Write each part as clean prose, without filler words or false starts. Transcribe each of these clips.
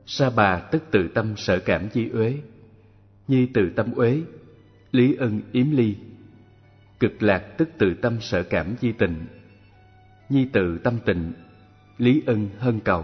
Sa bà tức từ tâm sở cảm di uế, nhi từ tâm uế, lý ân yếm ly. Cực lạc tức từ tâm sở cảm di tịnh, nhi từ tâm tịnh, lý ân hân cầu.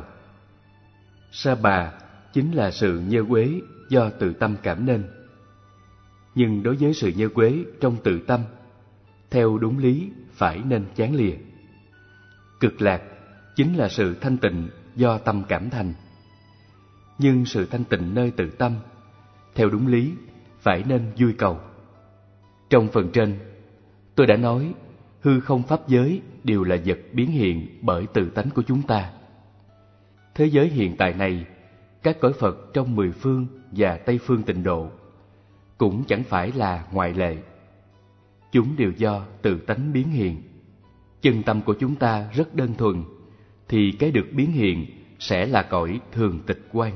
Sa bà chính là sự nhơ quế do từ tâm cảm nên. Nhưng đối với sự nhơ quế trong từ tâm, theo đúng lý phải nên chán lìa. Cực lạc chính là sự thanh tịnh do tâm cảm thành. Nhưng sự thanh tịnh nơi tự tâm, theo đúng lý phải nên vui cầu. Trong phần trên, tôi đã nói hư không pháp giới đều là vật biến hiện bởi tự tánh của chúng ta. Thế giới hiện tại này, các cõi Phật trong 10 phương và Tây phương tịnh độ cũng chẳng phải là ngoại lệ. Chúng đều do tự tánh biến hiện. Chân tâm của chúng ta rất đơn thuần, thì cái được biến hiện sẽ là cõi thường tịch quan.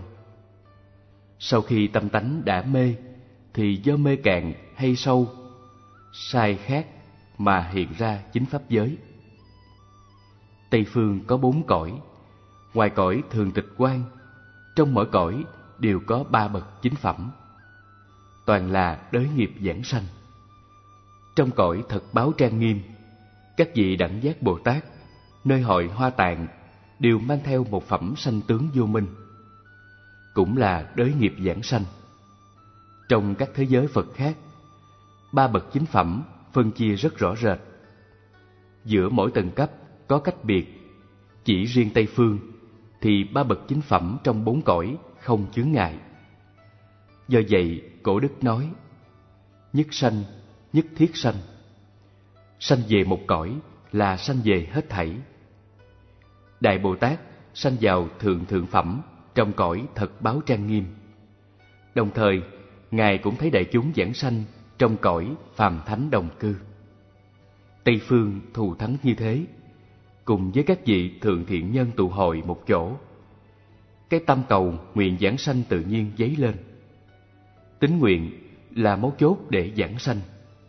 Sau khi tâm tánh đã mê, thì do mê cạn hay sâu, sai khác mà hiện ra chính pháp giới. Tây phương có 4 cõi, ngoài cõi thường tịch quan, trong mỗi cõi đều có 3 bậc chính phẩm, toàn là đới nghiệp giảng sanh. Trong cõi thật báo trang nghiêm, các vị đẳng giác Bồ Tát nơi hội Hoa Tạng đều mang theo một phẩm sanh tướng vô minh, cũng là đới nghiệp giảng sanh. Trong các thế giới Phật khác, 3 bậc chính phẩm phân chia rất rõ rệt. Giữa mỗi tầng cấp có cách biệt. Chỉ riêng Tây phương thì 3 bậc chính phẩm trong 4 cõi không chướng ngại. Do vậy cổ đức nói: nhất sanh, nhất thiết sanh. Sanh về một cõi là sanh về hết thảy. Đại Bồ Tát sanh vào thượng thượng phẩm trong cõi thật báo trang nghiêm. Đồng thời, Ngài cũng thấy đại chúng giảng sanh trong cõi phàm thánh đồng cư. Tây phương thù thắng như thế, cùng với các vị thượng thiện nhân tụ hội một chỗ, cái tâm cầu nguyện giảng sanh tự nhiên dấy lên. Tín nguyện là mấu chốt để giảng sanh.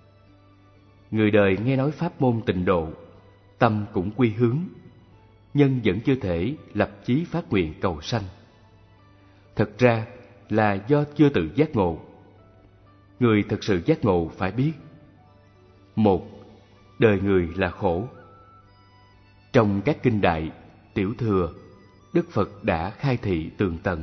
Người đời nghe nói pháp môn tịnh độ, tâm cũng quy hướng, nhân vẫn chưa thể lập chí phát nguyện cầu sanh. Thật ra là do chưa tự giác ngộ. Người thực sự giác ngộ phải biết: một, đời người là khổ. Trong các kinh đại, tiểu thừa, Đức Phật đã khai thị tường tận.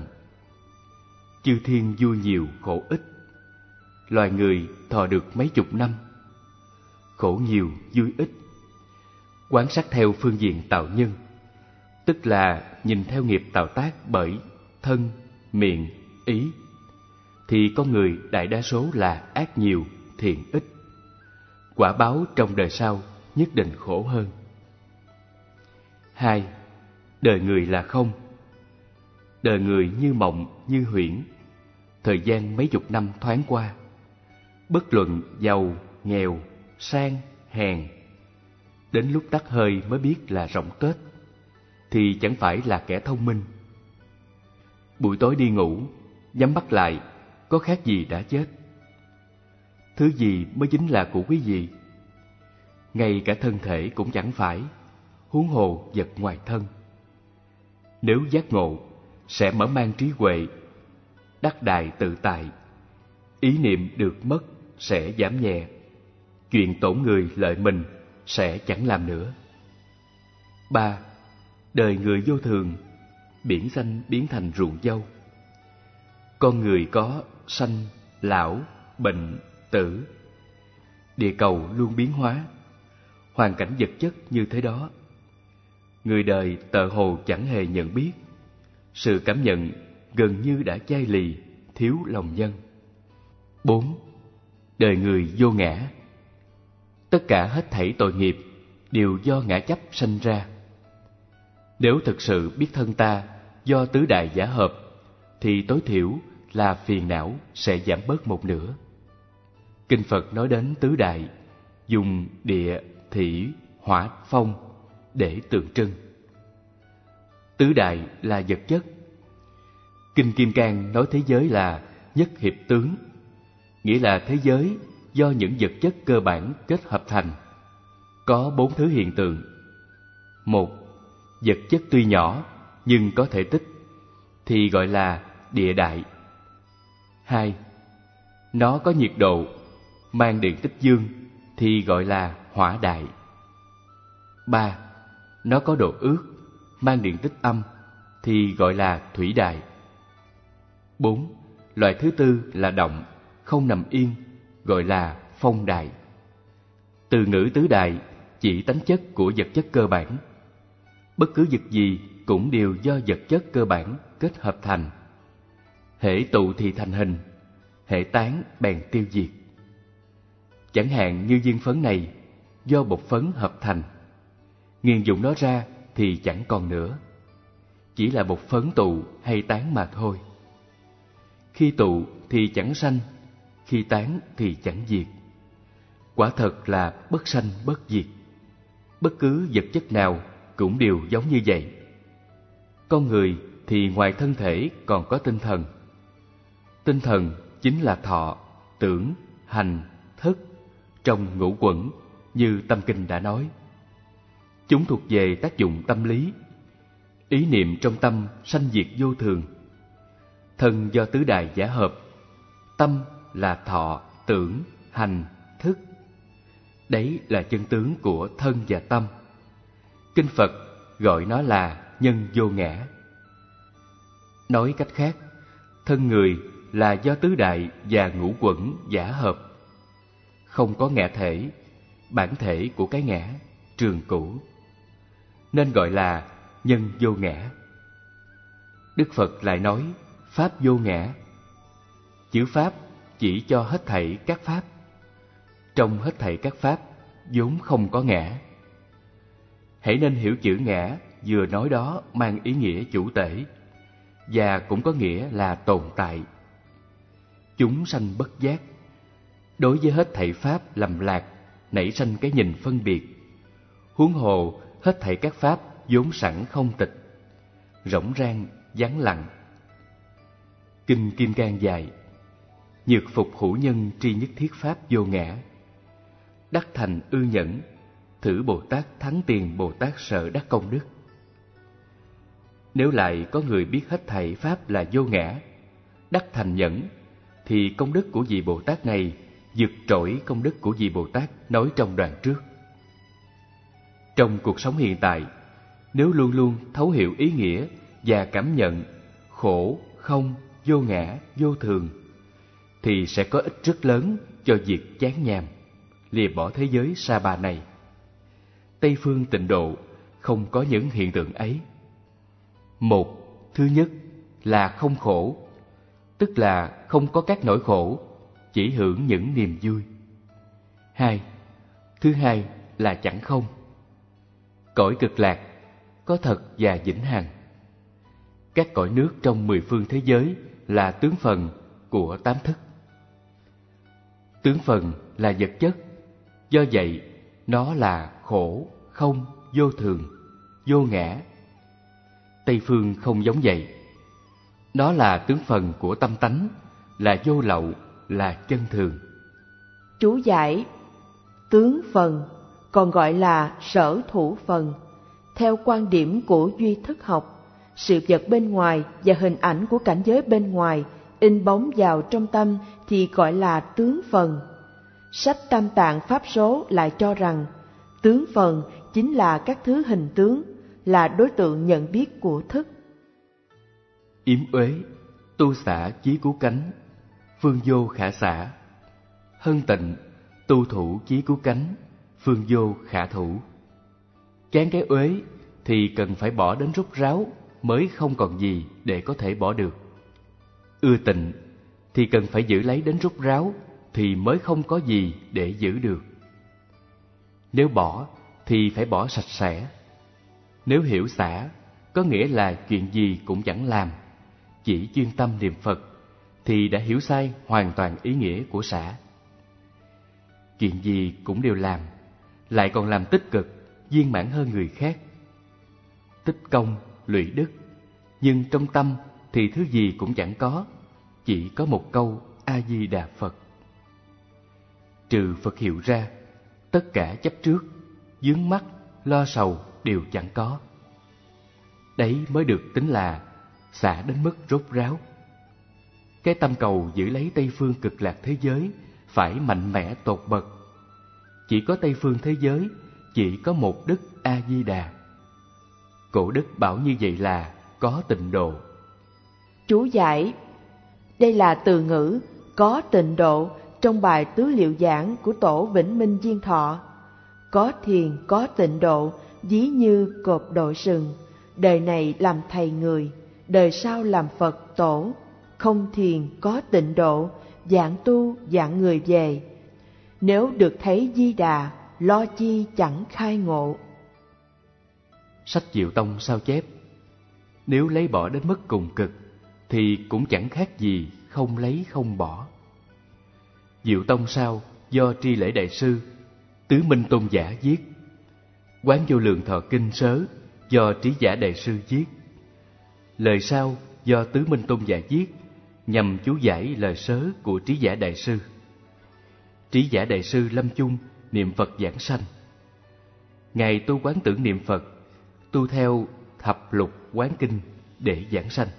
Chư thiên vui nhiều khổ ít, loài người thọ được mấy chục năm. Khổ nhiều vui ít, quán sát theo phương diện tạo nhân, tức là nhìn theo nghiệp tạo tác bởi thân, miệng, ý, thì con người đại đa số là ác nhiều, thiện ít. Quả báo trong đời sau nhất định khổ hơn. 2. Đời người là không. Đời người như mộng, như huyễn, thời gian mấy chục năm thoáng qua. Bất luận giàu, nghèo, sang, hèn, đến lúc tắt hơi mới biết là rỗng tuếch, thì chẳng phải là kẻ thông minh. Buổi tối đi ngủ, nhắm mắt lại, có khác gì đã chết. Thứ gì mới chính là của quý vị? Ngay cả thân thể cũng chẳng phải, huống hồ vật ngoài thân. Nếu giác ngộ, sẽ mở mang trí huệ, đắc đại tự tại. Ý niệm được mất sẽ giảm nhẹ, chuyện tổn người lợi mình sẽ chẳng làm nữa. 3. Đời người vô thường, biển xanh biến thành ruộng dâu. Con người có sanh, lão, bệnh, tử. Địa cầu luôn biến hóa, hoàn cảnh vật chất như thế đó. Người đời tợ hồ chẳng hề nhận biết. Sự cảm nhận gần như đã chai lì, thiếu lòng nhân. 4. Đời người vô ngã. Tất cả hết thảy tội nghiệp đều do ngã chấp sanh ra. Nếu thực sự biết thân ta do tứ đại giả hợp, thì tối thiểu là phiền não sẽ giảm bớt một nửa. Kinh Phật nói đến tứ đại, dùng địa, thủy, hỏa, phong để tượng trưng. Tứ đại là vật chất. Kinh Kim Cang nói thế giới là nhất hiệp tướng, nghĩa là thế giới do những vật chất cơ bản kết hợp thành. Có 4 thứ hiện tượng. 1. Vật chất tuy nhỏ nhưng có thể tích, thì gọi là địa đại. 2. Nó có nhiệt độ, mang điện tích dương thì gọi là hỏa đại. 3. Nó có độ ướt, mang điện tích âm thì gọi là thủy đại. 4. Loại thứ tư là động, không nằm yên, gọi là phong đại. Từ ngữ tứ đại chỉ tánh chất của vật chất cơ bản. Bất cứ vật gì cũng đều do vật chất cơ bản kết hợp thành. Hễ tụ thì thành hình, hễ tán bèn tiêu diệt. Chẳng hạn như viên phấn này do bột phấn hợp thành, nghiền dụng nó ra thì chẳng còn nữa, chỉ là bột phấn tụ hay tán mà thôi. Khi tụ thì chẳng sanh, khi tán thì chẳng diệt. Quả thật là bất sanh bất diệt. Bất cứ vật chất nào cũng đều giống như vậy. Con người thì ngoài thân thể còn có tinh thần. Tinh thần chính là thọ, tưởng, hành, thức trong ngũ quẩn như Tâm Kinh đã nói. Chúng thuộc về tác dụng tâm lý. Ý niệm trong tâm sanh diệt vô thường. Thân do tứ đại giả hợp. Tâm là thọ, tưởng, hành, thức. Đấy là chân tướng của thân và tâm. Kinh Phật gọi nó là nhân vô ngã. Nói cách khác, thân người là do tứ đại và ngũ quẩn giả hợp. Không có ngã thể, bản thể của cái ngã, trường cửu, nên gọi là nhân vô ngã. Đức Phật lại nói pháp vô ngã. Chữ pháp chỉ cho hết thảy các pháp. Trong hết thảy các pháp vốn không có ngã. Hãy nên hiểu chữ ngã vừa nói đó mang ý nghĩa chủ tể, và cũng có nghĩa là tồn tại. Chúng sanh bất giác. Đối với hết thảy pháp lầm lạc, nảy sanh cái nhìn phân biệt. Huống hồ hết thảy các pháp vốn sẵn không tịch, rỗng rang, vắng lặng. Kinh Kim Cang dạy: nhược phục hữu nhân tri nhất thiết pháp vô ngã. Đắc thành ư nhẫn, thử Bồ Tát thắng tiền Bồ Tát sợ đắc công đức. Nếu lại có người biết hết thảy pháp là vô ngã, đắc thành nhẫn, thì công đức của vị Bồ Tát này vượt trội công đức của vị Bồ Tát nói trong đoạn trước. Trong cuộc sống hiện tại, nếu luôn luôn thấu hiểu ý nghĩa và cảm nhận khổ, không, vô ngã, vô thường, thì sẽ có ích rất lớn cho việc chán nhàm, lìa bỏ thế giới sa bà này. Tây phương tịnh độ không có những hiện tượng ấy. Một, thứ nhất là không khổ, tức là không có các nỗi khổ, chỉ hưởng những niềm vui. Thứ hai là chẳng không. Cõi cực lạc có thật và vĩnh hằng. Các cõi nước trong 10 phương thế giới là tướng phần của 8 thức. Tướng phần là vật chất, do vậy nó là khổ, không, vô thường, vô ngã. Tây phương không giống vậy. Nó là tướng phần của tâm tánh, là vô lậu, là chân thường. Chú giải: tướng phần còn gọi là sở thủ phần. Theo quan điểm của duy thức học, sự vật bên ngoài và hình ảnh của cảnh giới bên ngoài in bóng vào trong tâm thì gọi là tướng phần. Sách Tam Tạng Pháp Số lại cho rằng tướng phần chính là các thứ hình tướng, là đối tượng nhận biết của thức. Yếm uế, tu xả chí cứu cánh, phương vô khả xả. Hân tịnh, tu thủ chí cứu cánh, phương vô khả thủ. Chán cái uế thì cần phải bỏ đến rút ráo mới không còn gì để có thể bỏ được. Ưa tịnh thì cần phải giữ lấy đến rút ráo thì mới không có gì để giữ được. Nếu bỏ thì phải bỏ sạch sẽ. Nếu hiểu xả có nghĩa là chuyện gì cũng chẳng làm, chỉ chuyên tâm niệm Phật, thì đã hiểu sai hoàn toàn ý nghĩa của xả. Chuyện gì cũng đều làm, lại còn làm tích cực, viên mãn hơn người khác. Tích công, lụy đức, nhưng trong tâm thì thứ gì cũng chẳng có, chỉ có một câu A-di-đà Phật. Trừ Phật hiệu ra, tất cả chấp trước, vướng mắc, lo sầu đều chẳng có. Đấy mới được tính là xả đến mức rốt ráo, Cái tâm cầu giữ lấy Tây phương cực lạc thế giới phải mạnh mẽ tột bậc. Chỉ có Tây phương thế giới chỉ có một Đức A-di-đà. Cổ đức bảo như vậy là có tịnh độ. Chú giải: đây là từ ngữ có tịnh độ trong bài tứ liệu giảng của Tổ Vĩnh Minh Diên Thọ. Có thiền, có tịnh độ, ví như cọp đội sừng, đời này làm thầy người, đời sau làm Phật tổ. Không thiền, có tịnh độ, dạng tu, dạng người về. Nếu được thấy Di Đà, lo chi chẳng khai ngộ. Sách Diệu Tông sao chép: nếu lấy bỏ đến mức cùng cực thì cũng chẳng khác gì không lấy không bỏ. Diệu Tông sao do Tri Lễ Đại Sư, Tứ Minh Tôn Giả viết. Quán Vô Lượng Thọ Kinh sớ do Trí Giả Đại Sư viết. Lời sau do Tứ Minh Tôn Giả viết nhằm chú giải lời sớ của Trí Giả Đại Sư. Trí Giả Đại Sư lâm chung niệm Phật giảng sanh. Ngài tu quán tưởng niệm Phật, tu theo thập lục quán kinh để giảng sanh.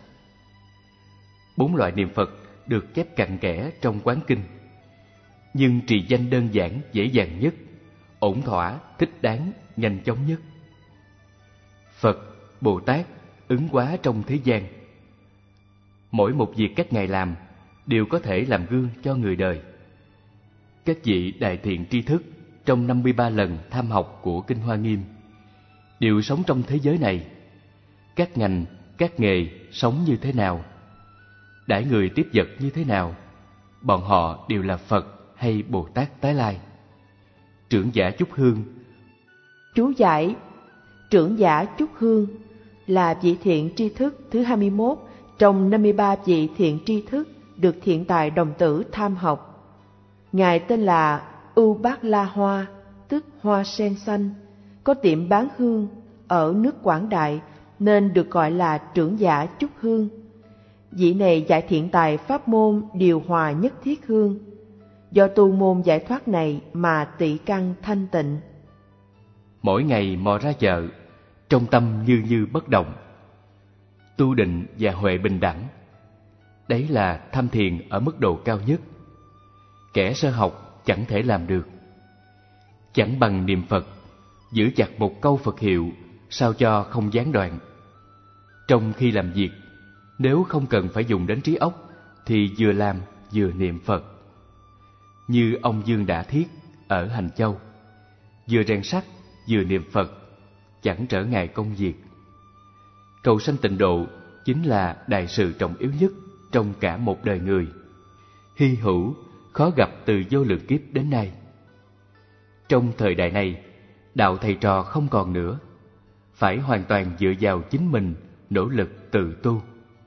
4 loại niệm Phật được chép cặn kẽ trong quán kinh, nhưng trì danh đơn giản dễ dàng nhất, ổn thỏa, thích đáng, nhanh chóng nhất. Phật, Bồ Tát ứng hóa trong thế gian. Mỗi một việc các ngài làm đều có thể làm gương cho người đời. Các vị đại thiện tri thức trong 53 lần tham học của Kinh Hoa Nghiêm đều sống trong thế giới này. Các ngành, các nghề sống như thế nào, đãi người tiếp vật như thế nào, bọn họ đều là Phật hay Bồ Tát tái lai. Trưởng giả Chúc Hương. Chú giải: trưởng giả Chúc Hương là vị thiện tri thức thứ 21 trong 53 vị thiện tri thức được thiện tài đồng tử tham học. Ngài tên là Ưu Bát La Hoa, tức hoa sen xanh, có tiệm bán hương ở nước Quảng Đại nên được gọi là trưởng giả Chúc Hương. Vị này dạy thiện tài pháp môn điều hòa nhất thiết hương. Do tu môn giải thoát này mà tỵ căn thanh tịnh. Mỗi ngày mò ra chợ, trong tâm như như bất động, tu định và huệ bình đẳng. Đấy là tham thiền ở mức độ cao nhất. Kẻ sơ học chẳng thể làm được. Chẳng bằng niệm Phật, giữ chặt một câu Phật hiệu sao cho không gián đoạn. Trong khi làm việc, nếu không cần phải dùng đến trí óc thì vừa làm vừa niệm Phật. Như ông Dương Đã Thiết ở Hành Châu, vừa rèn sắt vừa niệm Phật, chẳng trở ngại công việc. Cầu sanh tịnh độ chính là đại sự trọng yếu nhất trong cả một đời người, hy hữu, khó gặp từ vô lượng kiếp đến nay. Trong thời đại này, đạo thầy trò không còn nữa, phải hoàn toàn dựa vào chính mình, nỗ lực tự tu.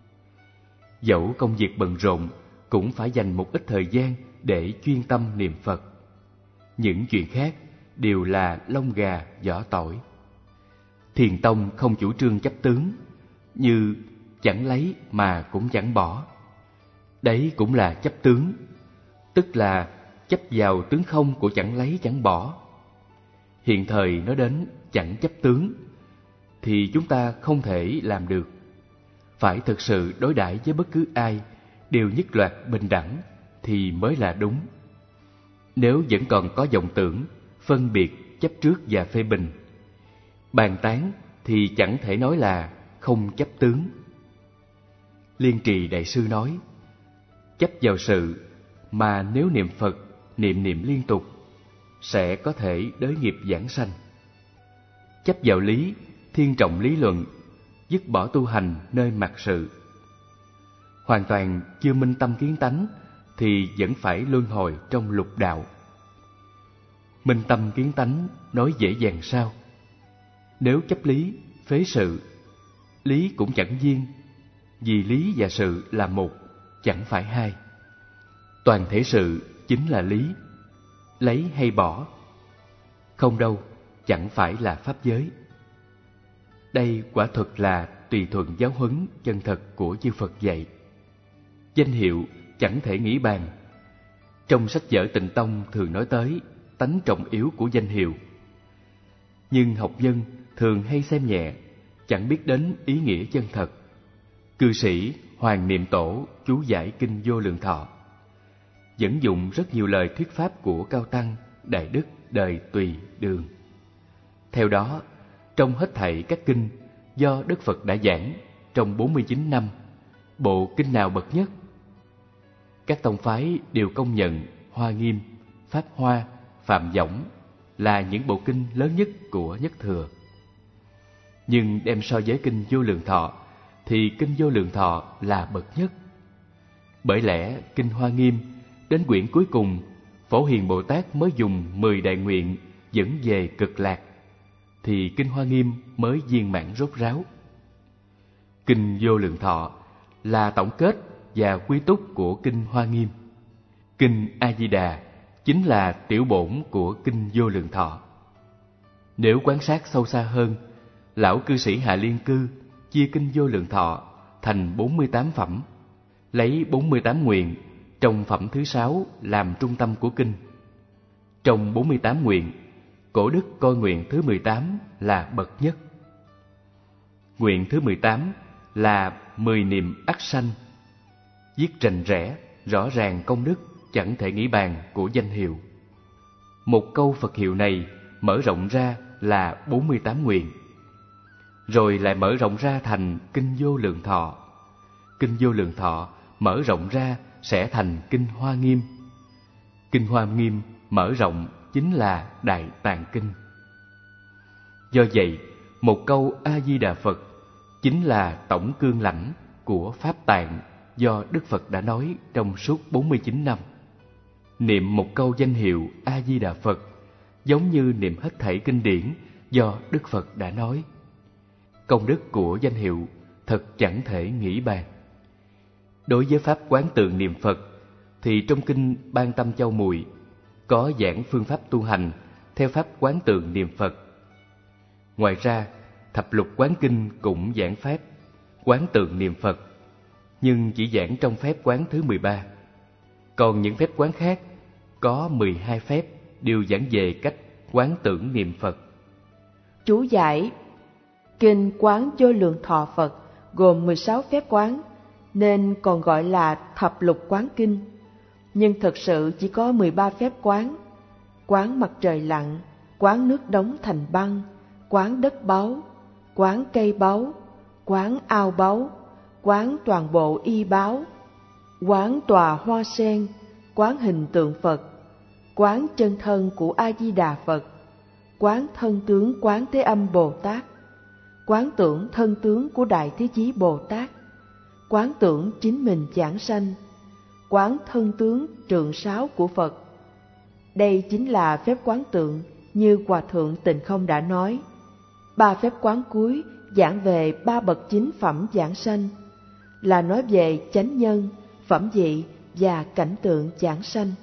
Dẫu công việc bận rộn, cũng phải dành một ít thời gian để chuyên tâm niệm Phật. Những chuyện khác đều là lông gà vỏ tỏi. Thiền tông không chủ trương chấp tướng, như chẳng lấy mà cũng chẳng bỏ. Đấy cũng là chấp tướng, tức là chấp vào tướng không của chẳng lấy chẳng bỏ. Hiện thời nói đến chẳng chấp tướng thì chúng ta không thể làm được. Phải thực sự đối đãi với bất cứ ai đều nhất loạt bình đẳng thì mới là đúng. Nếu vẫn còn có vọng tưởng, phân biệt, chấp trước và phê bình, bàn tán thì chẳng thể nói là không chấp tướng. Liên Trì Đại Sư nói, chấp vào sự mà nếu niệm Phật, niệm liên tục, sẽ có thể đới nghiệp giảng sanh. Chấp vào lý, thiên trọng lý luận, dứt bỏ tu hành nơi mặt sự. Hoàn toàn chưa minh tâm kiến tánh thì vẫn phải luân hồi trong lục đạo. Minh tâm kiến tánh nói dễ dàng sao? Nếu chấp lý, phế sự, lý cũng chẳng viên, vì lý và sự là một, chẳng phải hai. Toàn thể sự chính là lý, lấy hay bỏ, không đâu, chẳng phải là pháp giới. Đây quả thực là tùy thuận giáo huấn chân thật của chư Phật dạy. Danh hiệu chẳng thể nghĩ bàn. Trong sách vở Tịnh Tông thường nói tới tánh trọng yếu của danh hiệu. Nhưng học nhân thường hay xem nhẹ, chẳng biết đến ý nghĩa chân thật. Cư sĩ Hoàng Niệm Tổ chú giải Kinh Vô Lượng Thọ, dẫn dụng rất nhiều lời thuyết pháp của Cao Tăng, Đại Đức đời Tùy Đường. Theo đó, trong hết thảy các kinh do Đức Phật đã giảng trong 49 năm, bộ kinh nào bậc nhất? Các tông phái đều công nhận Hoa Nghiêm, Pháp Hoa, Phạm Võng là những bộ kinh lớn nhất của Nhất Thừa. Nhưng đem so với Kinh Vô Lượng Thọ thì Kinh Vô Lượng Thọ là bậc nhất. Bởi lẽ Kinh Hoa Nghiêm đến quyển cuối cùng, Phổ Hiền Bồ Tát mới dùng 10 đại nguyện dẫn về Cực Lạc, thì Kinh Hoa Nghiêm mới viên mãn rốt ráo. Kinh Vô Lượng Thọ là tổng kết và quy túc của Kinh Hoa Nghiêm. Kinh A Di Đà chính là tiểu bổn của Kinh Vô Lượng Thọ. Nếu quan sát sâu xa hơn, lão cư sĩ Hạ Liên Cư chia Kinh Vô Lượng Thọ thành 48 phẩm, lấy 48 nguyện trong phẩm thứ 6 làm trung tâm của kinh. Trong 48 nguyện, Cổ Đức coi nguyện thứ 18 là bậc nhất. Nguyện thứ 18 là 10 niệm ắt sanh, viết rành rẽ, rõ ràng công đức chẳng thể nghĩ bàn của danh hiệu. Một câu Phật hiệu này mở rộng ra là 48 nguyện, rồi lại mở rộng ra thành Kinh Vô Lượng Thọ. Kinh Vô Lượng Thọ mở rộng ra sẽ thành Kinh Hoa Nghiêm. Kinh Hoa Nghiêm mở rộng chính là Đại Tạng Kinh. Do vậy, một câu A Di Đà Phật chính là tổng cương lãnh của Pháp Tạng do Đức Phật đã nói trong suốt 49 năm. Niệm một câu danh hiệu A Di Đà Phật giống như niệm hết thảy kinh điển do Đức Phật đã nói. Công đức của danh hiệu thật chẳng thể nghĩ bàn. Đối với pháp quán tượng niệm Phật thì trong kinh Ban Tâm Châu Mùi có giảng phương pháp tu hành theo pháp quán tượng niệm Phật. Ngoài ra, Thập Lục Quán Kinh cũng giảng pháp quán tượng niệm Phật, nhưng chỉ giảng trong phép quán thứ 13. Còn những phép quán khác có 12 phép đều giảng về cách quán tưởng niệm Phật. Chú giải: Kinh Quán Vô Lượng Thọ Phật gồm 16 phép quán nên còn gọi là Thập Lục Quán Kinh, nhưng thực sự chỉ có 13 phép quán: quán mặt trời lặn, quán nước đóng thành băng, quán đất báu, quán cây báu, quán ao báu, quán toàn bộ y báu, quán tòa hoa sen, quán hình tượng Phật, quán chân thân của A Di Đà Phật, quán thân tướng Quán Thế Âm Bồ Tát, quán tưởng thân tướng của Đại Thế Chí Bồ Tát, quán tưởng chính mình giảng sanh, quán thân tướng trượng sáu của Phật. Đây chính là phép quán tượng như Hòa Thượng Tịnh Không đã nói. 3 phép quán cuối giảng về 3 bậc chính phẩm giảng sanh, là nói về chánh nhân, phẩm vị và cảnh tượng giảng sanh.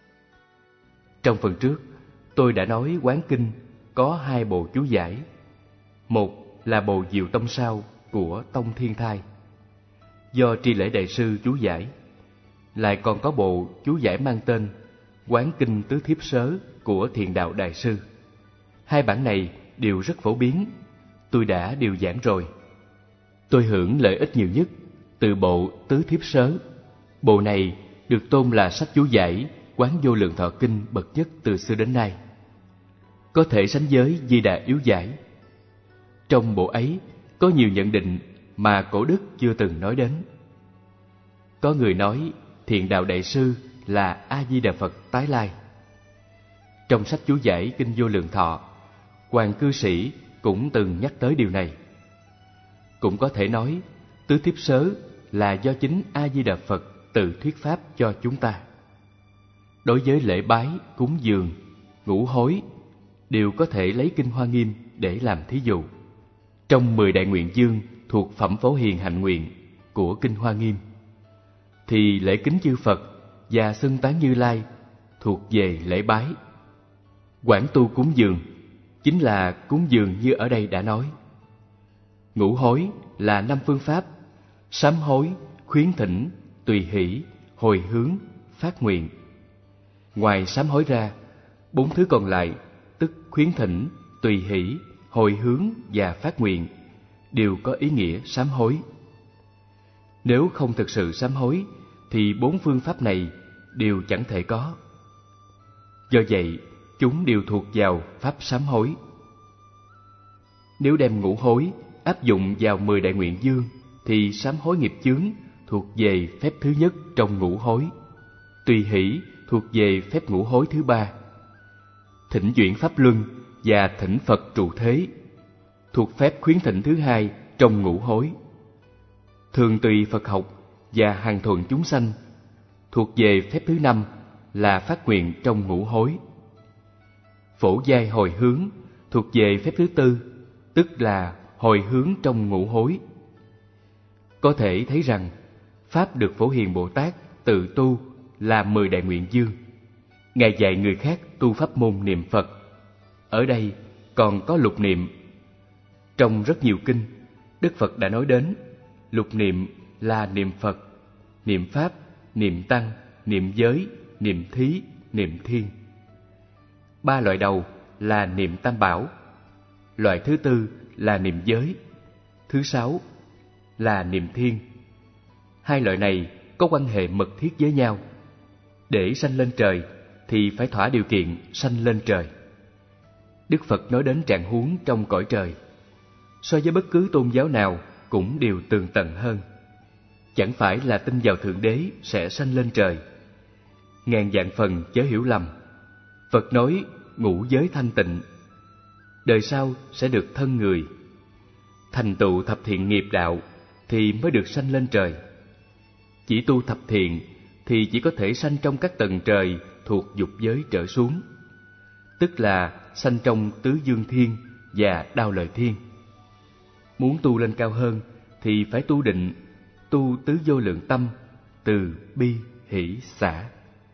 Trong phần trước, tôi đã nói quán kinh có 2 bộ chú giải. Một là bộ Diệu Tông Sao của Tông Thiên Thai, do Tri Lễ Đại Sư chú giải. Lại còn có bộ chú giải mang tên Quán Kinh Tứ Thiếp Sớ của Thiền Đạo Đại Sư. 2 bản này đều rất phổ biến, tôi đã đều giảng rồi. Tôi hưởng lợi ích nhiều nhất từ bộ Tứ Thiếp Sớ. Bộ này được tôn là sách chú giải Quán Vô Lượng Thọ Kinh bậc nhất từ xưa đến nay, có thể sánh với Di Đà Yếu Giải. Trong bộ ấy có nhiều nhận định mà Cổ Đức chưa từng nói đến. Có người nói Thiền Đạo Đại Sư là A Di Đà Phật tái lai. Trong sách chú giải Kinh Vô Lượng Thọ, Hoàng cư sĩ cũng từng nhắc tới điều này. Cũng có thể nói Tứ Thiếp Sớ là do chính A Di Đà Phật tự thuyết pháp cho chúng ta. Đối với lễ bái, cúng dường, ngũ hối đều có thể lấy Kinh Hoa Nghiêm để làm thí dụ. Trong 10 đại nguyện dương thuộc phẩm Phổ Hiền Hạnh Nguyện của Kinh Hoa Nghiêm thì lễ kính chư Phật và xưng tán Như Lai thuộc về lễ bái. Quảng tu cúng dường chính là cúng dường như ở đây đã nói. Ngũ hối là 5 phương pháp: sám hối, khuyến thỉnh, tùy hỷ, hồi hướng, phát nguyện. Ngoài sám hối ra, 4 thứ còn lại, tức khuyến thỉnh, tùy hỷ, hồi hướng và phát nguyện, đều có ý nghĩa sám hối. Nếu không thực sự sám hối, thì 4 phương pháp này đều chẳng thể có. Do vậy, chúng đều thuộc vào pháp sám hối. Nếu đem ngũ hối áp dụng vào 10 đại nguyện dương, thì sám hối nghiệp chướng thuộc về phép thứ nhất trong ngũ hối. Tùy hỷ thuộc về phép ngũ hối thứ 3. Thỉnh chuyển pháp luân và thỉnh Phật trụ thế thuộc phép khuyến thỉnh thứ 2 trong ngũ hối. Thường tùy Phật học và hằng thuận chúng sanh thuộc về phép thứ 5 là phát nguyện trong ngũ hối. Phổ giai hồi hướng thuộc về phép thứ 4, tức là hồi hướng trong ngũ hối. Có thể thấy rằng pháp được Phổ Hiền Bồ Tát tự tu là 10 đại nguyện dương. Ngài dạy người khác tu pháp môn niệm Phật. Ở đây còn có lục niệm. Trong rất nhiều kinh, Đức Phật đã nói đến lục niệm là niệm Phật, niệm Pháp, niệm Tăng, niệm Giới, niệm Thí, niệm Thiên. 3 loại đầu là niệm Tam Bảo, loại thứ 4 là niệm Giới, thứ 6 là niệm Thiên. 2 loại này có quan hệ mật thiết với nhau. Để sanh lên trời thì phải thỏa điều kiện sanh lên trời. Đức Phật nói đến trạng huống trong cõi trời, so với bất cứ tôn giáo nào cũng đều tường tận hơn. Chẳng phải là tin vào Thượng Đế sẽ sanh lên trời. Ngàn vạn phần chớ hiểu lầm. Phật nói ngũ giới thanh tịnh, đời sau sẽ được thân người, thành tựu thập thiện nghiệp đạo thì mới được sanh lên trời. Chỉ tu thập thiện thì chỉ có thể sanh trong các tầng trời thuộc dục giới trở xuống, tức là sanh trong tứ dương thiên và đao lợi thiên. Muốn tu lên cao hơn thì phải tu định, tu tứ vô lượng tâm, từ bi hỷ xả.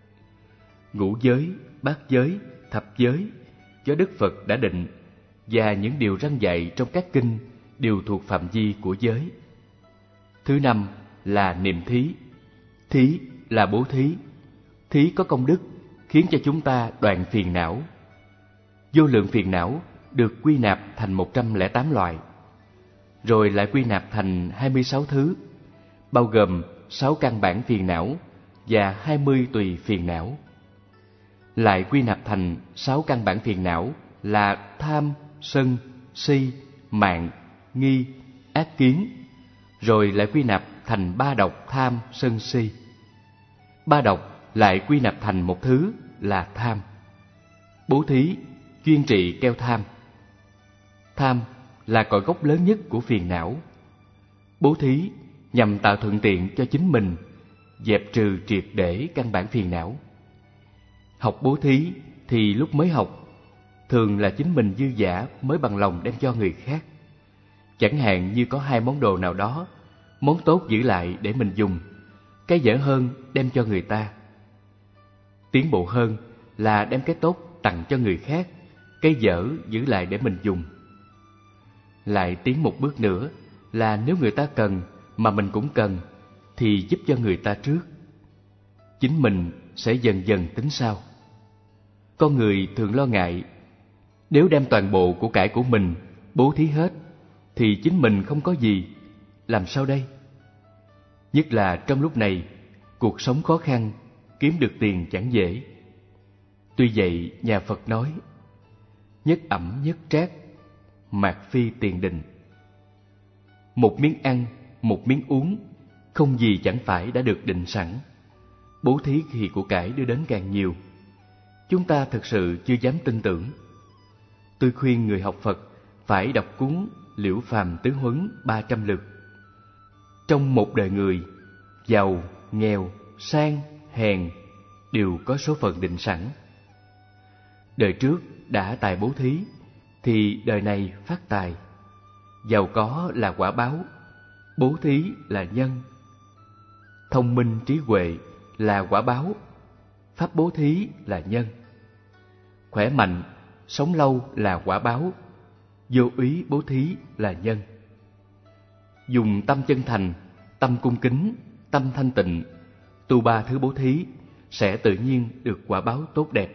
Ngũ giới, bát giới, thập giới do Đức Phật đã định, và những điều răn dạy trong các kinh đều thuộc phạm vi của giới. Thứ 5 là niệm thí. Thí là bố thí. Thí có công đức khiến cho chúng ta đoạn phiền não. Vô lượng phiền não được quy nạp thành 108 loại, rồi lại quy nạp thành 26 thứ, bao gồm 6 căn bản phiền não và 20 tùy phiền não. Lại quy nạp thành 6 căn bản phiền não là tham, sân, si, mạn, nghi, ác kiến, rồi lại quy nạp thành 3 độc tham, sân, si. 3 độc lại quy nạp thành một thứ là tham. Bố thí chuyên trị keo tham. Tham là cội gốc lớn nhất của phiền não. Bố thí nhằm tạo thuận tiện cho chính mình, dẹp trừ triệt để căn bản phiền não. Học bố thí thì lúc mới học, thường là chính mình dư dả mới bằng lòng đem cho người khác. Chẳng hạn như có 2 món đồ nào đó, món tốt giữ lại để mình dùng, cái dở hơn đem cho người ta. Tiến bộ hơn là đem cái tốt tặng cho người khác, cái dở giữ lại để mình dùng. Lại tiến một bước nữa là nếu người ta cần mà mình cũng cần thì giúp cho người ta trước. Chính mình sẽ dần dần tính sau. Con người thường lo ngại, nếu đem toàn bộ của cải của mình bố thí hết thì chính mình không có gì, làm sao đây? Nhất là trong lúc này, cuộc sống khó khăn, kiếm được tiền chẳng dễ. Tuy vậy, nhà Phật nói, nhất ẩm nhất trác, mạt phi tiền định. Một miếng ăn, một miếng uống, không gì chẳng phải đã được định sẵn. Bố thí khi của cải đưa đến càng nhiều, chúng ta thực sự chưa dám tin tưởng. Tôi khuyên người học Phật phải đọc cuốn Liễu Phàm Tứ Huấn 300 lượt. Trong một đời người, giàu, nghèo, sang, hèn đều có số phận định sẵn. Đời trước đã tài bố thí thì đời này phát tài. Giàu có là quả báo, bố thí là nhân. Thông minh trí huệ là quả báo, pháp bố thí là nhân. Khỏe mạnh, sống lâu là quả báo, vô úy bố thí là nhân. Dùng tâm chân thành, tâm cung kính, tâm thanh tịnh, tu 3 thứ bố thí sẽ tự nhiên được quả báo tốt đẹp.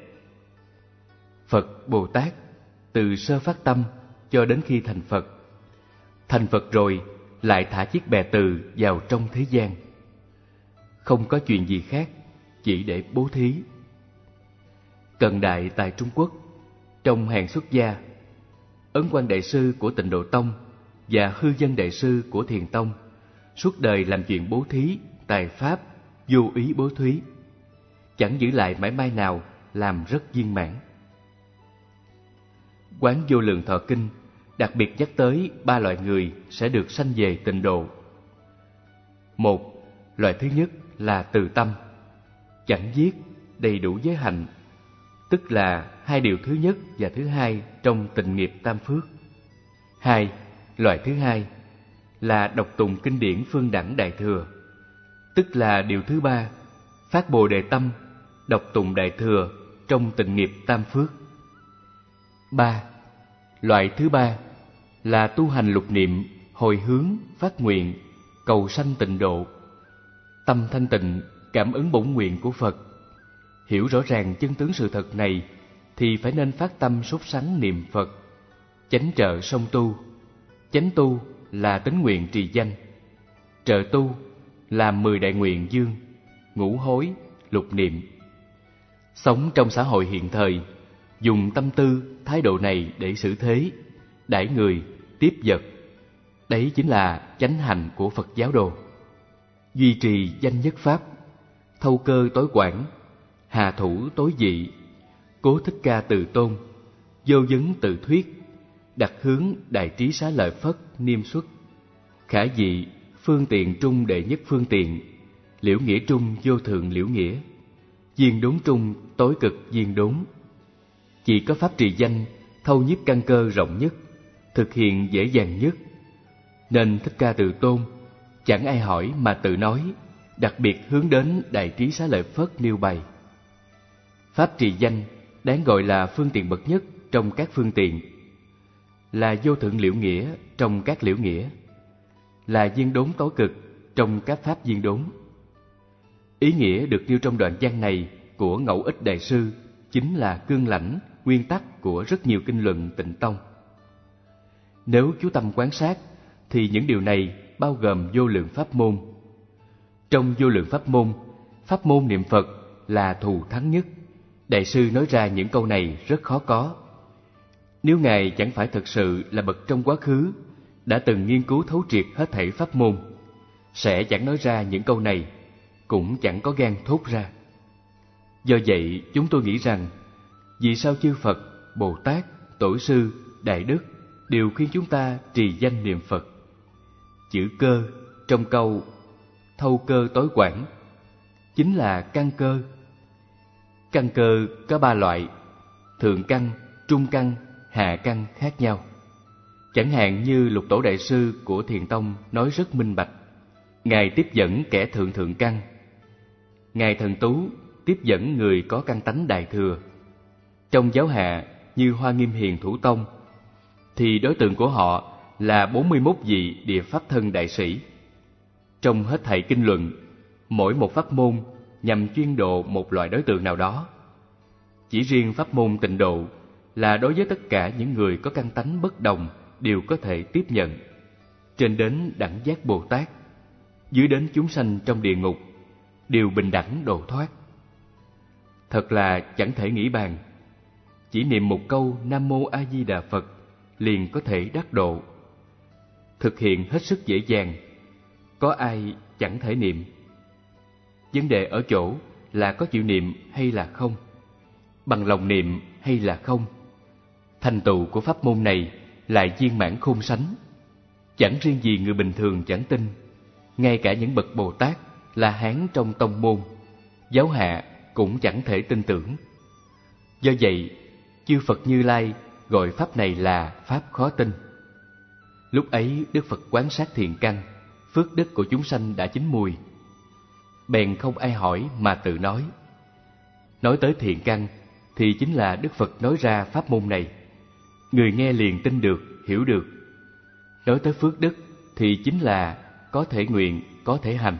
Phật Bồ Tát từ sơ phát tâm cho đến khi thành Phật. Thành Phật rồi lại thả chiếc bè từ vào trong thế gian. Không có chuyện gì khác, chỉ để bố thí. Cận đại tại Trung Quốc, trong hàng xuất gia, Ấn Quang Đại Sư của Tịnh Độ Tông và Hư Dân Đại Sư của Thiền Tông suốt đời làm chuyện bố thí, tài pháp, vô ý bố thí, chẳng giữ lại mảy may nào, làm rất viên mãn. Quán Vô Lượng Thọ Kinh đặc biệt nhắc tới 3 loại người sẽ được sanh về tịnh độ. Một, loại thứ nhất là từ tâm, chẳng giết, đầy đủ giới hạnh, tức là 2 điều thứ nhất và thứ hai trong tịnh nghiệp tam phước. 2, loại thứ hai là đọc tụng kinh điển phương đẳng đại thừa, tức là điều thứ 3, phát bồ đề tâm, đọc tụng đại thừa trong tịnh nghiệp tam phước. 3, loại thứ 3 là tu hành lục niệm, hồi hướng, phát nguyện, cầu sanh tịnh độ, tâm thanh tịnh, cảm ứng bổn nguyện của Phật. Hiểu rõ ràng chân tướng sự thật này thì phải nên phát tâm sốt sắng niệm Phật, chánh trợ song tu. Chánh tu là tín nguyện trì danh, trợ tu là 10 đại nguyện dương, ngũ hối, lục niệm. Sống trong xã hội hiện thời, dùng tâm tư, thái độ này để xử thế, đãi người, tiếp vật. Đấy chính là chánh hành của Phật giáo đồ. Duy trì danh nhất pháp, thâu cơ tối quản, hà thủ tối dị, cố thích ca từ tôn, vô vấn tự thuyết, đặt hướng đại trí xá lợi Phất niêm xuất, khả dị phương tiện trung đệ nhất phương tiện, liễu nghĩa trung vô thượng liễu nghĩa, viên đốn trung tối cực viên đốn. Chỉ có pháp trì danh thâu nhiếp căn cơ rộng nhất, thực hiện dễ dàng nhất, nên Thích Ca Từ Tôn chẳng ai hỏi mà tự nói, đặc biệt hướng đến đại trí xá lợi Phất nêu bày. Pháp trì danh đáng gọi là phương tiện bậc nhất trong các phương tiện, là vô thượng liễu nghĩa trong các liễu nghĩa, là viên đốn tối cực trong các pháp viên đốn. Ý nghĩa được nêu trong đoạn văn này của Ngẫu Ích Đại Sư chính là cương lãnh, nguyên tắc của rất nhiều kinh luận Tịnh Tông. Nếu chú tâm quan sát thì những điều này bao gồm vô lượng pháp môn. Trong vô lượng pháp môn niệm Phật là thù thắng nhất. Đại sư nói ra những câu này rất khó có. Nếu Ngài chẳng phải thật sự là bậc trong quá khứ đã từng nghiên cứu thấu triệt hết thảy pháp môn, sẽ chẳng nói ra những câu này, cũng chẳng có gan thốt ra. Do vậy, chúng tôi nghĩ rằng, vì sao chư Phật, Bồ Tát, Tổ sư, Đại Đức đều khuyên chúng ta trì danh niệm Phật? Chữ cơ trong câu thâu cơ tối quản chính là căn cơ. Căn cơ có 3 loại: thượng căn, trung căn, hạ căn khác nhau. Chẳng hạn như Lục Tổ Đại Sư của Thiền Tông nói rất minh bạch. Ngài tiếp dẫn kẻ thượng căn, Ngài Thần Tú tiếp dẫn người có căn tánh đại thừa. Trong giáo hạ như Hoa Nghiêm Hiền Thủ Tông thì đối tượng của họ là 41 vị địa pháp thân đại sĩ. Trong hết thảy kinh luận, mỗi một pháp môn nhằm chuyên độ một loại đối tượng nào đó. Chỉ riêng pháp môn tịnh độ là đối với tất cả những người có căn tánh bất đồng đều có thể tiếp nhận, trên đến đẳng giác Bồ Tát, dưới đến chúng sanh trong địa ngục, đều bình đẳng độ thoát. Thật là chẳng thể nghĩ bàn. Chỉ niệm một câu Nam Mô A Di Đà Phật liền có thể đắc độ. Thực hiện hết sức dễ dàng, có ai chẳng thể niệm. Vấn đề ở chỗ là có chịu niệm hay là không, bằng lòng niệm hay là không. Thành tựu của pháp môn này lại viên mãn khôn sánh. Chẳng riêng gì người bình thường chẳng tin, ngay cả những bậc Bồ Tát, La Hán trong tông môn, giáo hạ cũng chẳng thể tin tưởng. Do vậy, chư Phật Như Lai gọi pháp này là pháp khó tin. Lúc ấy Đức Phật quán sát thiện căn, phước đức của chúng sanh đã chín mùi, bèn không ai hỏi mà tự nói. Nói tới thiện căn thì chính là Đức Phật nói ra pháp môn này, người nghe liền tin được, hiểu được. Nói tới phước đức thì chính là có thể nguyện, có thể hành.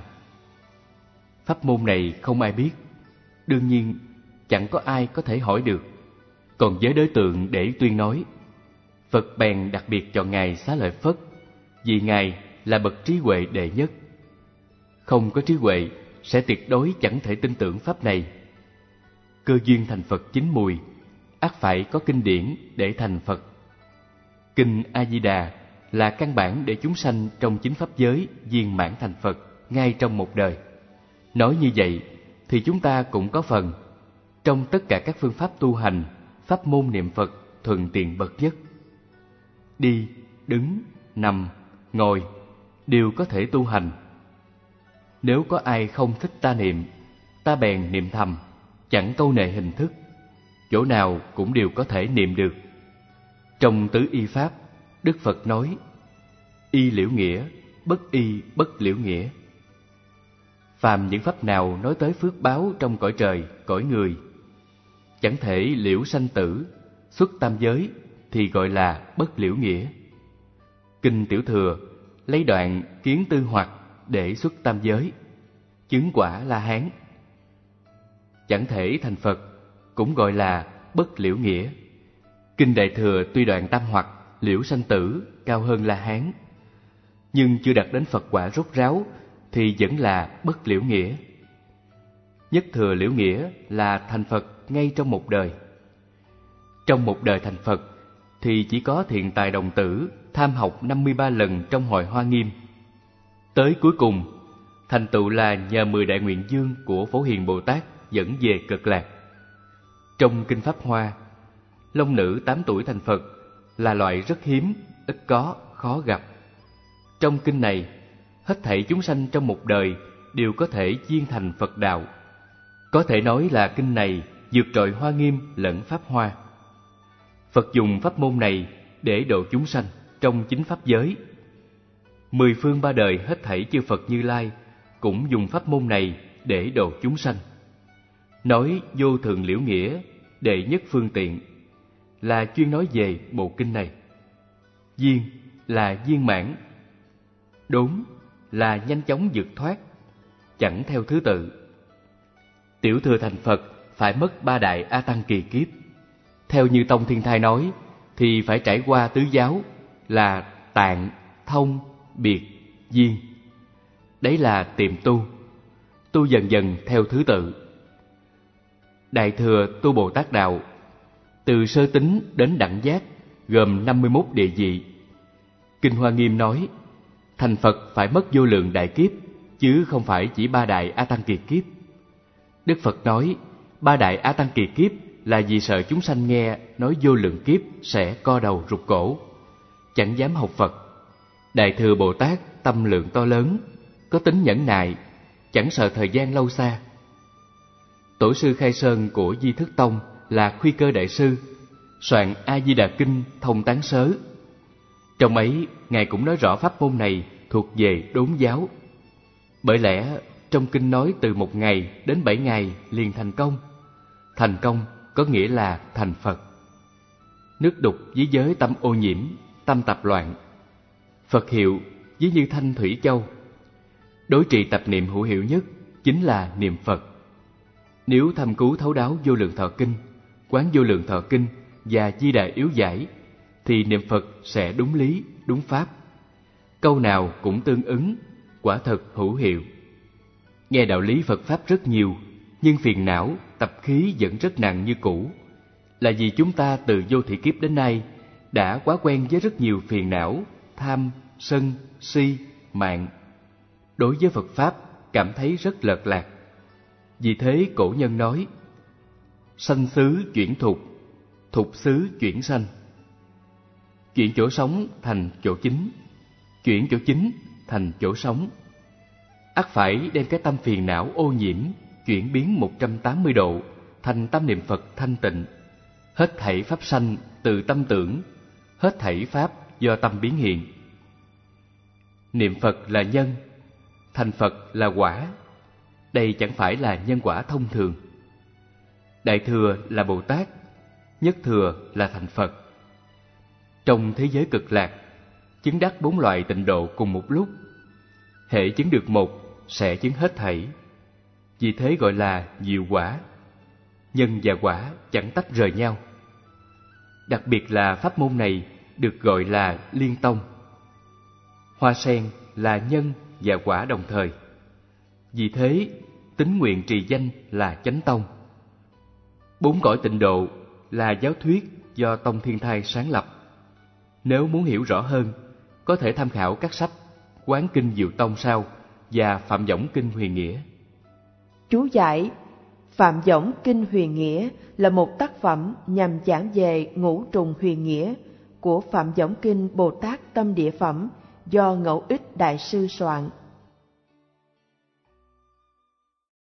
Pháp môn này không ai biết, đương nhiên chẳng có ai có thể hỏi được. Còn với đối tượng để tuyên nói, Phật bèn đặc biệt chọn Ngài Xá Lợi Phất, vì Ngài là bậc trí huệ đệ nhất. Không có trí huệ sẽ tuyệt đối chẳng thể tin tưởng pháp này. Cơ duyên thành Phật chín mùi, ắt phải có kinh điển để thành Phật. Kinh A Di Đà là căn bản để chúng sanh trong chính pháp giới viên mãn thành Phật ngay trong một đời. Nói như vậy thì chúng ta cũng có phần. Trong tất cả các phương pháp tu hành, pháp môn niệm Phật thuận tiện bậc nhất. Đi, đứng, nằm, ngồi đều có thể tu hành. Nếu có ai không thích ta niệm, ta bèn niệm thầm, chẳng câu nệ hình thức, chỗ nào cũng đều có thể niệm được. Trong tứ y pháp, Đức Phật nói: y liễu nghĩa, bất y bất liễu nghĩa. Phàm những pháp nào nói tới phước báo trong cõi trời, cõi người, chẳng thể liễu sanh tử, xuất tam giới thì gọi là bất liễu nghĩa. Kinh Tiểu Thừa lấy đoạn kiến tư hoặc để xuất tam giới, chứng quả La Hán. Chẳng thể thành Phật cũng gọi là bất liễu nghĩa. Kinh Đại Thừa tuy đoạn tam hoặc liễu sanh tử cao hơn La Hán, nhưng chưa đạt đến Phật quả rốt ráo thì vẫn là bất liễu nghĩa. Nhất thừa liễu nghĩa là thành Phật ngay trong một đời. Trong một đời thành Phật thì chỉ có Thiện Tài Đồng Tử tham học 53 lần trong Hội Hoa Nghiêm. Tới cuối cùng, thành tựu là nhờ 10 đại nguyện dương của Phổ Hiền Bồ Tát dẫn về Cực Lạc. Trong Kinh Pháp Hoa, long nữ 8 tuổi thành Phật là loại rất hiếm, ít có, khó gặp. Trong kinh này, hết thảy chúng sanh trong một đời đều có thể viên thành Phật đạo. Có thể nói là kinh này vượt trội Hoa Nghiêm lẫn Pháp Hoa. Phật dùng pháp môn này để độ chúng sanh trong chính pháp giới. 10 phương ba đời hết thảy chư Phật Như Lai cũng dùng pháp môn này để độ chúng sanh. Nói vô thượng liễu nghĩa, đệ nhất phương tiện, là chuyên nói về bộ kinh này. Viên là viên mãn, đốn là nhanh chóng vượt thoát, chẳng theo thứ tự. Tiểu thừa thành Phật phải mất 3 đại A Tăng kỳ kiếp. Theo như Tông Thiên Thai nói thì phải trải qua tứ giáo là tạng, thông, biệt, viên. Đấy là tiệm tu dần dần theo thứ tự. Đại thừa tu Bồ Tát đạo, từ sơ tính đến đẳng giác, gồm 51 địa vị. Kinh Hoa Nghiêm nói, thành Phật phải mất vô lượng đại kiếp, chứ không phải chỉ 3 đại A Tăng kỳ kiếp. Đức Phật nói 3 đại A Tăng kỳ kiếp là vì sợ chúng sanh nghe nói vô lượng kiếp sẽ co đầu rụt cổ, chẳng dám học Phật. Đại thừa Bồ Tát tâm lượng to lớn, có tính nhẫn nại, chẳng sợ thời gian lâu xa. Tổ sư Khai Sơn của Di Thức Tông là Khuy Cơ Đại Sư, soạn A Di Đà Kinh thông tán sớ. Trong ấy, Ngài cũng nói rõ pháp môn này thuộc về đốn giáo. Bởi lẽ, trong kinh nói từ 1 ngày đến 7 ngày liền thành công. Thành công có nghĩa là thành Phật. Nước đục với giới tâm ô nhiễm, tâm tạp loạn. Phật hiệu ví như thanh thủy châu. Đối trị tập niệm hữu hiệu nhất chính là niệm Phật. Nếu thâm cứu thấu đáo Vô Lượng Thọ Kinh, Quán Vô Lượng Thọ Kinh và Di Đà Yếu Giải, thì niệm Phật sẽ đúng lý, đúng pháp. Câu nào cũng tương ứng, quả thật hữu hiệu. Nghe đạo lý Phật Pháp rất nhiều, nhưng phiền não, tập khí vẫn rất nặng như cũ. Là vì chúng ta từ vô thị kiếp đến nay đã quá quen với rất nhiều phiền não, tham, sân, si, mạng. Đối với Phật Pháp cảm thấy rất lợt lạc. Vì thế cổ nhân nói, sanh xứ chuyển thục, thục xứ chuyển sanh. Chuyển chỗ sống thành chỗ chính, chuyển chỗ chính thành chỗ sống. Ắt phải đem cái tâm phiền não ô nhiễm chuyển biến 180 độ thành tâm niệm Phật thanh tịnh. Hết thảy pháp sanh từ tâm tưởng, hết thảy pháp do tâm biến hiện. Niệm Phật là nhân, thành Phật là quả. Đây chẳng phải là nhân quả thông thường. Đại thừa là Bồ Tát, nhất thừa là thành Phật. Trong thế giới cực lạc, chứng đắc 4 loại tịnh độ cùng một lúc. Hễ chứng được một, sẽ chứng hết thảy. Vì thế gọi là diệu quả. Nhân và quả chẳng tách rời nhau. Đặc biệt là pháp môn này được gọi là liên tông. Hoa sen là nhân và quả đồng thời. Vì thế, tín nguyện trì danh là chánh tông. 4 cõi tịnh độ là giáo thuyết do Tông Thiên Thai sáng lập. Nếu muốn hiểu rõ hơn, có thể tham khảo các sách Quán Kinh Diệu Tông Sao và Phạm Võng Kinh Huyền Nghĩa. Chú giải: Phạm Võng Kinh Huyền Nghĩa là một tác phẩm nhằm giảng về ngũ trùng huyền nghĩa của Phạm Võng Kinh Bồ Tát Tâm Địa Phẩm do Ngẫu Ích Đại Sư soạn.